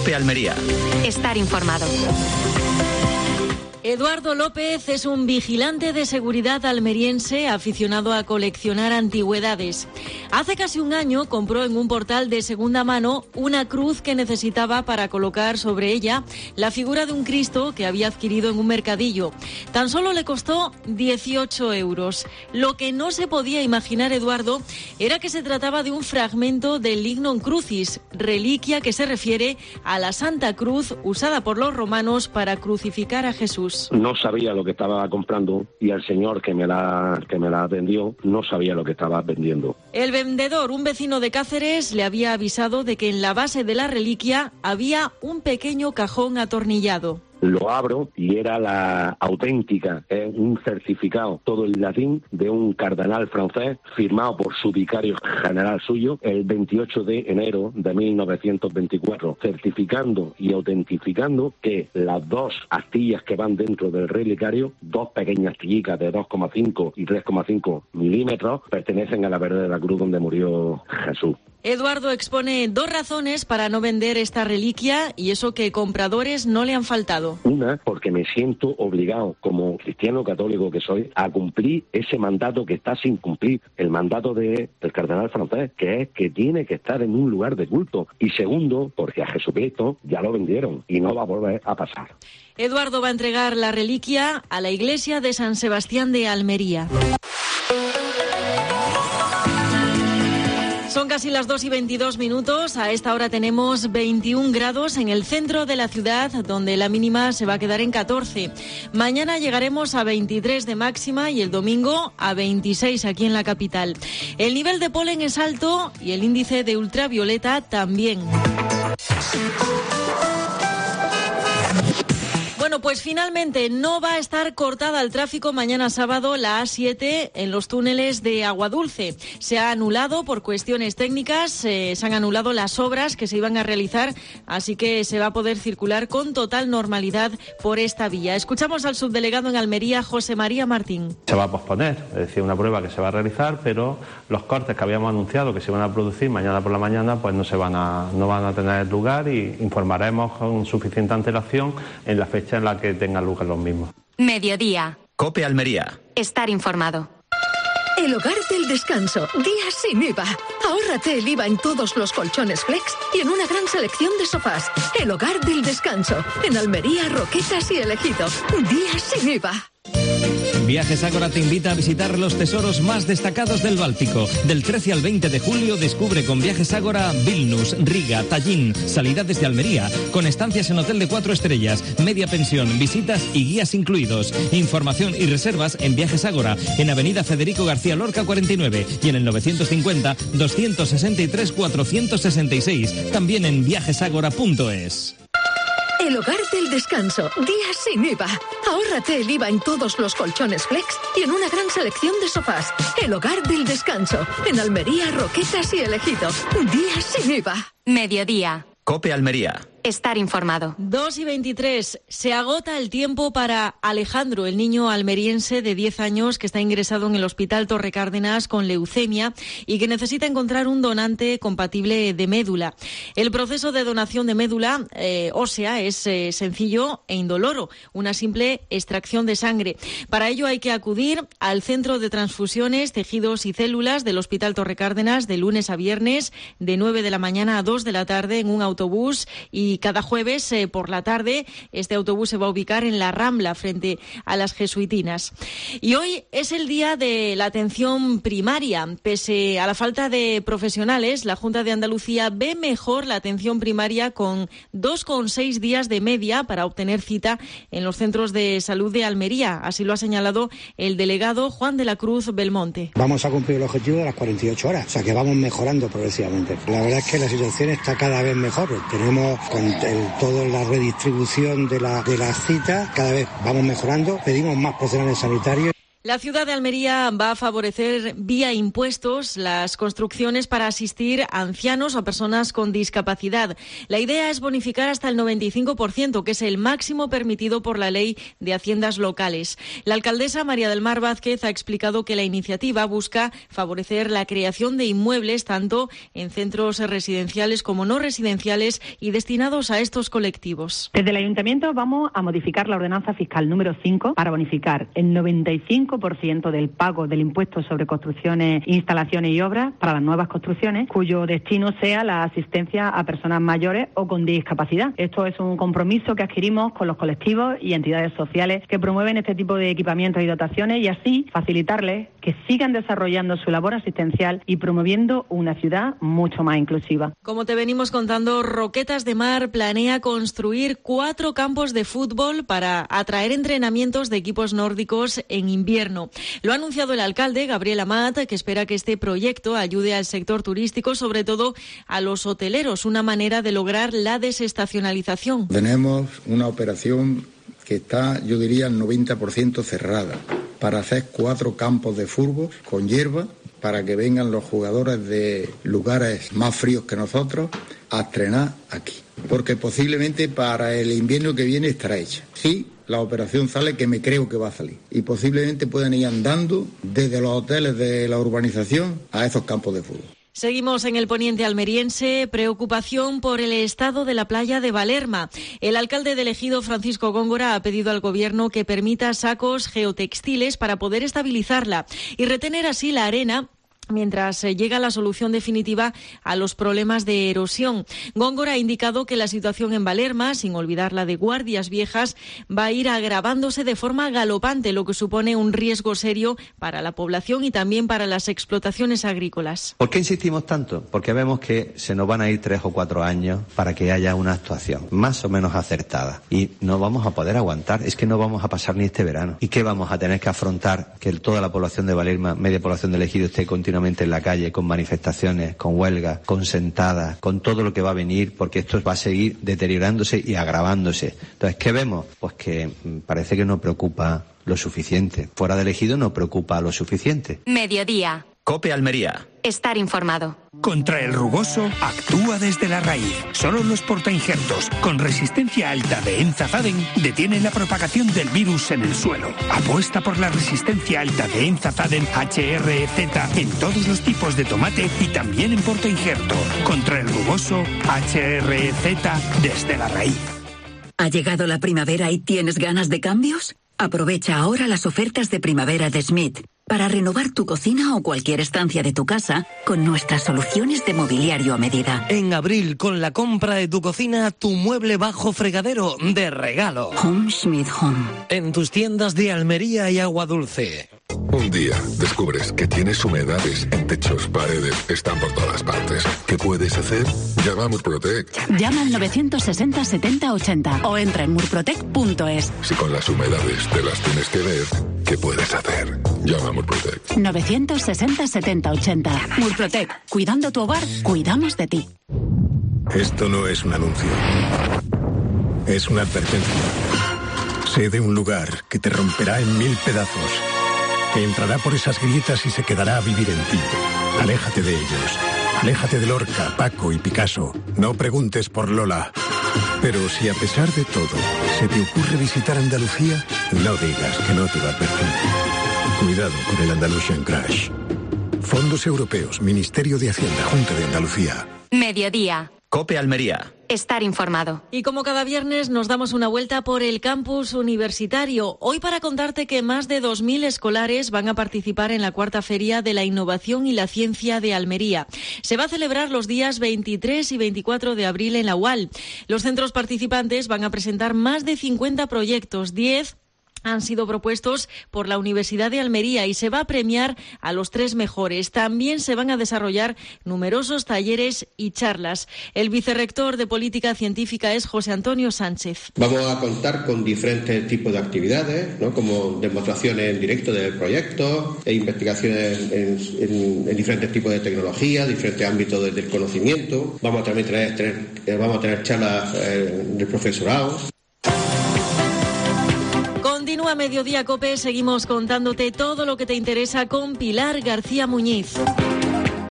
COPE Almería. Estar informado. Eduardo López es un vigilante de seguridad almeriense aficionado a coleccionar antigüedades. Hace casi un año compró en un portal de segunda mano una cruz que necesitaba para colocar sobre ella la figura de un Cristo que había adquirido en un mercadillo. Tan solo le costó 18 euros. Lo que no se podía imaginar Eduardo era que se trataba de un fragmento del Lignum Crucis, reliquia que se refiere a la Santa Cruz usada por los romanos para crucificar a Jesús. No sabía lo que estaba comprando y el señor que me la vendió no sabía lo que estaba vendiendo. El vendedor, un vecino de Cáceres, le había avisado de que en la base de la reliquia había un pequeño cajón atornillado. Lo abro y era la auténtica, un certificado, todo en latín, de un cardenal francés, firmado por su vicario general suyo, el 28 de enero de 1924, certificando y autentificando que las dos astillas que van dentro del relicario, dos pequeñas astillicas de 2,5 y 3,5 milímetros, pertenecen a la verdadera cruz donde murió Jesús. Eduardo expone dos razones para no vender esta reliquia y eso que compradores no le han faltado. Una, porque me siento obligado, como cristiano católico que soy, a cumplir ese mandato que está sin cumplir, el mandato del cardenal francés, que es que tiene que estar en un lugar de culto. Y segundo, porque a Jesucristo ya lo vendieron y no va a volver a pasar. Eduardo va a entregar la reliquia a la iglesia de San Sebastián de Almería. Son casi las 2:22. A esta hora tenemos 21 grados en el centro de la ciudad, donde la mínima se va a quedar en 14. Mañana llegaremos a 23 de máxima y el domingo a 26 aquí en la capital. El nivel de polen es alto y el índice de ultravioleta también. Bueno, pues finalmente no va a estar cortada al tráfico mañana sábado la A7 en los túneles de Aguadulce. Se ha anulado por cuestiones técnicas, se han anulado las obras que se iban a realizar, así que se va a poder circular con total normalidad por esta vía. Escuchamos al subdelegado en Almería, José María Martín. Se va a posponer, es decir, una prueba que se va a realizar, pero los cortes que habíamos anunciado que se van a producir mañana por la mañana, pues no van a tener lugar y informaremos con suficiente antelación en la fecha en la que tengan lugar los mismos. Mediodía. COPE Almería. Estar informado. El Hogar del Descanso, días sin IVA. Ahórrate el IVA en todos los colchones Flex y en una gran selección de sofás. El Hogar del Descanso, en Almería, Roquetas y Ejido. Días sin IVA. Viajes Ágora te invita a visitar los tesoros más destacados del Báltico. Del 13 al 20 de julio descubre con Viajes Ágora Vilnius, Riga, Tallinn, salida desde Almería, con estancias en hotel de 4 estrellas, media pensión, visitas y guías incluidos. Información y reservas en Viajes Ágora, en Avenida Federico García Lorca 49 y en el 950-263-466. También en viajesagora.es. El Hogar del Descanso, días sin IVA. Ahórrate el IVA en todos los colchones Flex y en una gran selección de sofás. El Hogar del Descanso, en Almería, Roquetas y Ejido. Días sin IVA. Mediodía. COPE Almería. Estar informado. 2:23. Se agota el tiempo para Alejandro, el niño almeriense de 10 años que está ingresado en el Hospital Torre Cárdenas con leucemia y que necesita encontrar un donante compatible de médula. El proceso de donación de médula ósea es sencillo e indoloro, una simple extracción de sangre. Para ello hay que acudir al Centro de Transfusiones, Tejidos y Células del Hospital Torre Cárdenas de lunes a viernes, de 9 de la mañana a 2 de la tarde en un autobús, y cada jueves por la tarde este autobús se va a ubicar en la Rambla frente a las Jesuitinas. Y hoy es el día de la atención primaria. Pese a la falta de profesionales, la Junta de Andalucía ve mejor la atención primaria con 2,6 días de media para obtener cita en los centros de salud de Almería. Así lo ha señalado el delegado Juan de la Cruz Belmonte. Vamos a cumplir el objetivo de las 48 horas, o sea que vamos mejorando progresivamente. La verdad es que la situación está cada vez mejor. Tenemos con toda la redistribución de las citas, cada vez vamos mejorando, pedimos más profesionales sanitarios. La ciudad de Almería va a favorecer vía impuestos las construcciones para asistir a ancianos o a personas con discapacidad. La idea es bonificar hasta el 95%, que es el máximo permitido por la Ley de Haciendas Locales. La alcaldesa María del Mar Vázquez ha explicado que la iniciativa busca favorecer la creación de inmuebles tanto en centros residenciales como no residenciales y destinados a estos colectivos. Desde el Ayuntamiento vamos a modificar la ordenanza fiscal número 5 para bonificar el 95% del pago del impuesto sobre construcciones, instalaciones y obras para las nuevas construcciones, cuyo destino sea la asistencia a personas mayores o con discapacidad. Esto es un compromiso que adquirimos con los colectivos y entidades sociales que promueven este tipo de equipamientos y dotaciones y así facilitarles que sigan desarrollando su labor asistencial y promoviendo una ciudad mucho más inclusiva. Como te venimos contando, Roquetas de Mar planea construir 4 campos de fútbol para atraer entrenamientos de equipos nórdicos en invierno. Lo ha anunciado el alcalde, Gabriel Amat, que espera que este proyecto ayude al sector turístico, sobre todo a los hoteleros, una manera de lograr la desestacionalización. Tenemos una operación que está, yo diría, al 90% cerrada, para hacer 4 campos de fútbol con hierba, para que vengan los jugadores de lugares más fríos que nosotros a entrenar aquí. Porque posiblemente para el invierno que viene estará hecha. Sí, la operación sale, que me creo que va a salir. Y posiblemente puedan ir andando desde los hoteles de la urbanización a esos campos de fútbol. Seguimos en el poniente almeriense. Preocupación por el estado de la playa de Valerma. El alcalde del Ejido, Francisco Góngora, ha pedido al Gobierno que permita sacos geotextiles para poder estabilizarla y retener así la arena mientras llega la solución definitiva a los problemas de erosión. Góngora ha indicado que la situación en Valerma, sin olvidar la de Guardias Viejas, va a ir agravándose de forma galopante, lo que supone un riesgo serio para la población y también para las explotaciones agrícolas. ¿Por qué insistimos tanto? Porque vemos que se nos van a ir 3 o 4 años para que haya una actuación más o menos acertada y no vamos a poder aguantar, es que no vamos a pasar ni este verano. ¿Y qué vamos a tener que afrontar? Que toda la población de Valerma, media población del Ejido, esté continuamente en la calle, con manifestaciones, con huelgas, con sentadas, con todo lo que va a venir, porque esto va a seguir deteriorándose y agravándose. Entonces, ¿qué vemos? Pues que parece que no preocupa lo suficiente. Fuera del Ejido no preocupa lo suficiente. Mediodía. COPE Almería. Estar informado. Contra el rugoso, actúa desde la raíz. Solo los portainjertos con resistencia alta de Enzafaden detienen la propagación del virus en el suelo. Apuesta por la resistencia alta de Enzafaden HRZ en todos los tipos de tomate y también en portainjerto. Contra el rugoso, HRZ desde la raíz. ¿Ha llegado la primavera y tienes ganas de cambios? Aprovecha ahora las ofertas de primavera de Schmidt para renovar tu cocina o cualquier estancia de tu casa con nuestras soluciones de mobiliario a medida. En abril, con la compra de tu cocina, tu mueble bajo fregadero de regalo. Home Schmidt Home. En tus tiendas de Almería y Agua Dulce. Un día descubres que tienes humedades en techos, paredes, están por todas partes. ¿Qué puedes hacer? Llama a Murprotec. Llama al 960 70 80 o entra en murprotec.es. Si con las humedades te las tienes que ver, ¿qué puedes hacer? Llama a Murprotec. 960 70 80. Murprotec. Cuidando tu hogar, cuidamos de ti. Esto no es un anuncio. Es una advertencia. Sé de un lugar que te romperá en 1000 pedazos. Que entrará por esas grietas y se quedará a vivir en ti. Aléjate de ellos. Aléjate de Lorca, Paco y Picasso. No preguntes por Lola. Pero si a pesar de todo se te ocurre visitar Andalucía, no digas que no te lo advertí. Cuidado con el Andalusian Crash. Fondos Europeos, Ministerio de Hacienda, Junta de Andalucía. Mediodía. COPE Almería. Estar informado. Y como cada viernes nos damos una vuelta por el campus universitario. Hoy para contarte que más de 2.000 escolares van a participar en la cuarta Feria de la Innovación y la Ciencia de Almería. Se va a celebrar los días 23 y 24 de abril en la UAL. Los centros participantes van a presentar más de 50 proyectos, 10 han sido propuestos por la Universidad de Almería y se va a premiar a los 3 mejores. También se van a desarrollar numerosos talleres y charlas. El vicerrector de Política Científica es José Antonio Sánchez. Vamos a contar con diferentes tipos de actividades, ¿no? Como demostraciones en directo del proyecto e investigaciones en diferentes tipos de tecnología, diferentes ámbitos del conocimiento. Vamos a también tener charlas del profesorado. Continúa Mediodía COPE, seguimos contándote todo lo que te interesa con Pilar García Muñiz.